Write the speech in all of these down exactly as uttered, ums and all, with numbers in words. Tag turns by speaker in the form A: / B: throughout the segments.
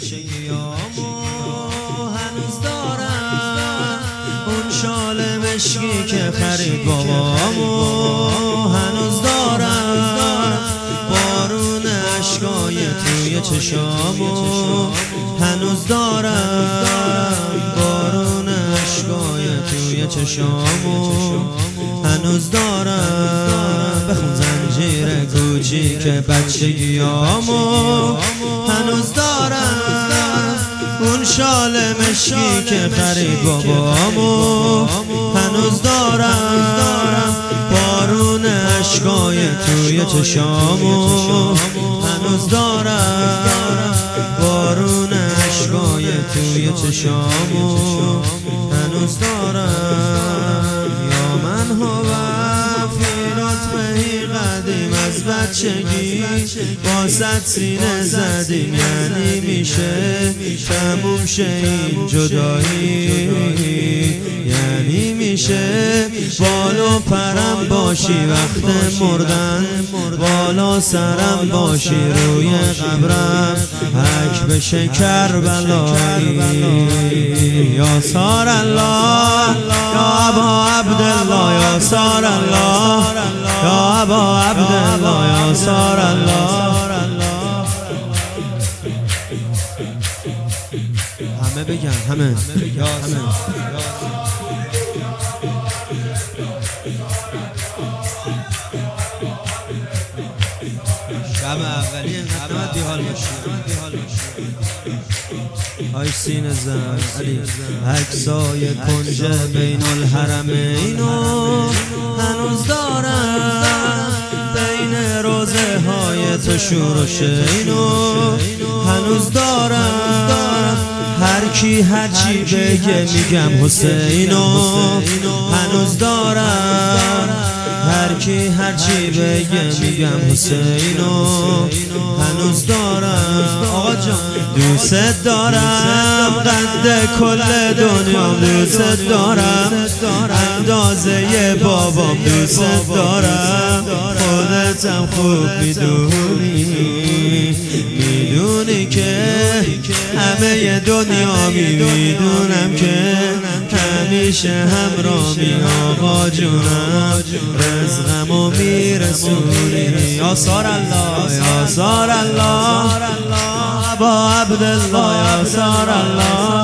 A: گیامو هنوز دارم، اون شال مشکی که خرید بابامو هنوز دارم، بارون اشکای توی چشامو هنوز دارم، بارون اشکای توی چشامو هنوز دارم، بخون زنجیر کوچیک بچگیامو هنوز دارم، اون شال مشکی که خرید بابامو هنوز دارم، بارون اشکای توی چشامو هنوز دارم، بارون اشکای توی چشامو هنوز دارم. یا من هوام فی رتبهی قدیم، از بچگی با صد سینه زدیم، یعنی میشه تموم شه این جدایی، یعنی میشه بالو پرم باشی وقت مردن، بالا سرم باشی روی قبرم، حک بشه کربلایی. یا سار الله یا ابا عبدالله، یا سار الله یا ابا عبدالله، یا سار الله. همه بگن، همه همه شب اولی اینقدر بیحال باشی آی سینه زن علی، عکسای کنج بین الحرمینو هنوز دارم، بین روزه های تو شور و شینو هنوز دارم، هر کی هر چی بگه میگم حسینو هنوز دارم، هر کی هر چی بگه میگم حسینو هنوز دارم. آقا جان دوست دارم، قد کل دنیا دوست دارم، اندازه بابام دوست دارم، خودتم خوب میدونی، میدونی که همه دنیا میدونم که همیشه همراهی آقا جونم، رزقمو میرسونی. یا سار الله یا سار الله ابا عبدالله، یا سار الله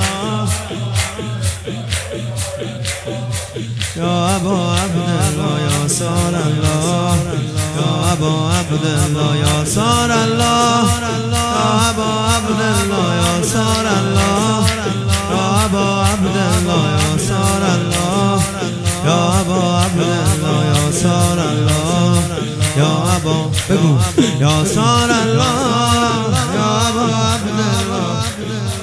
A: یا ابا عبدالله، یا سار الله یا ابا عبدالله، یا سار الله یا ابا عبدالله، یا سار الله یا ابا عبدالله، یا سار الله یا ابا عبدالله، یا سار الله یا ابا بگو یا سار الله یا ابا عبدالله.